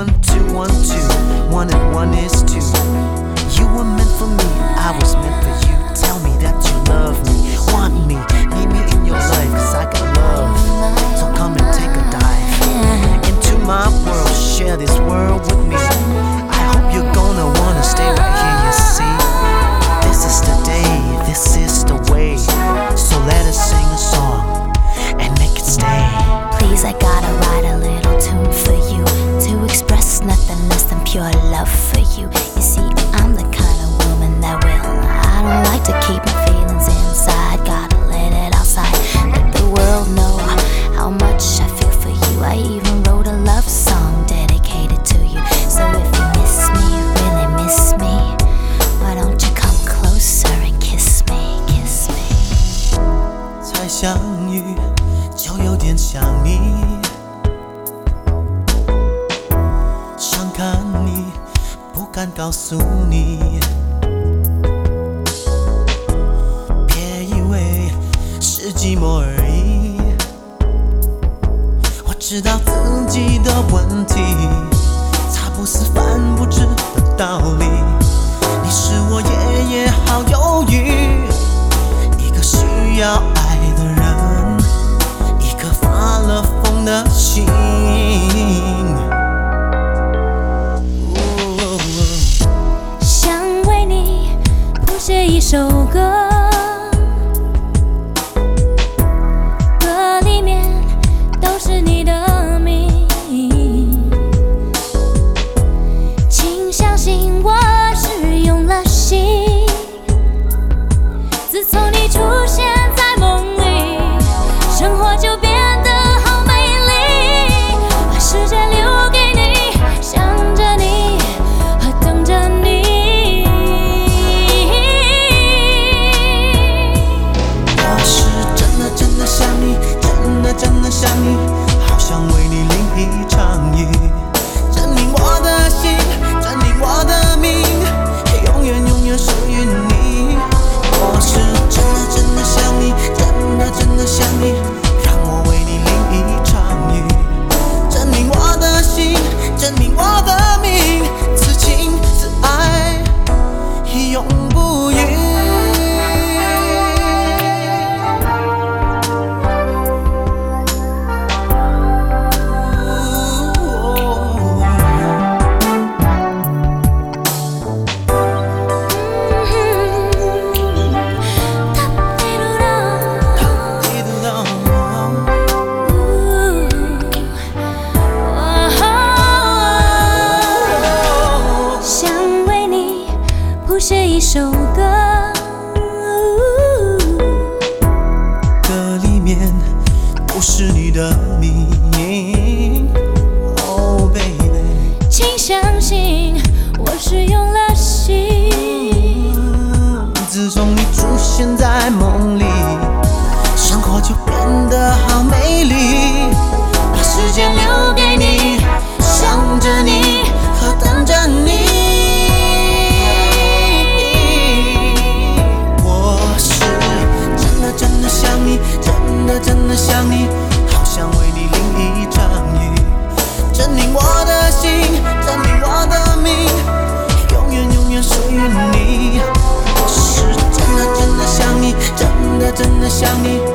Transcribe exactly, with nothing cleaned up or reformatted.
one two one two, one and one is two. You were meant for me, I was meant for you. Tell me that you love me, want me, need me in your life, cause I got love. So come and take a dive into my world, share this world with me. I hope you're gonna wanna stay right here, you see. This is the day, this is the way. So let us sing a song and make it stay. Please, I gotta write a little tune for you to express nothing less than pure love for you. You see, I'm the kind of woman that will. I don't like to keep my feelings inside. Gotta let it outside. Let the world know how much I feel for you. I even wrote a love song dedicated to you. So if you miss me, really miss me, why don't you come closer and kiss me, kiss me? 才相遇就有点想你，想看你，不敢告诉你。别以为是寂寞而已，我知道自己的问题，它不是犯不知的道理。你是我夜夜好忧郁，一个需要爱的人，一颗发了疯的心。 想为你谱写一首歌，歌里面都是你的名，请相信我是用了心。自从你出现在梦里，生活就变得好美丽，把时间留给你，想着你和等着你。 我是真的真的想你，真的真的想你，好想为你淋一场雨，证明我的心，证明我的命，永远永远属于你。我是真的真的想你，真的真的想你，让我为你淋一场雨，证明我的心，证明我的命，此情此爱永不渝。 谱写一首歌， 歌里面都是你的名。Oh baby， 请相信我是用了心。 自从你出现在梦里，生活就变得好美丽，把时间留给你，想着你和等着你。真的真的想你，好想为你淋一场雨，证明我的心，证明我的命，永远永远属于你。我是真的真的想你，真的真的想你。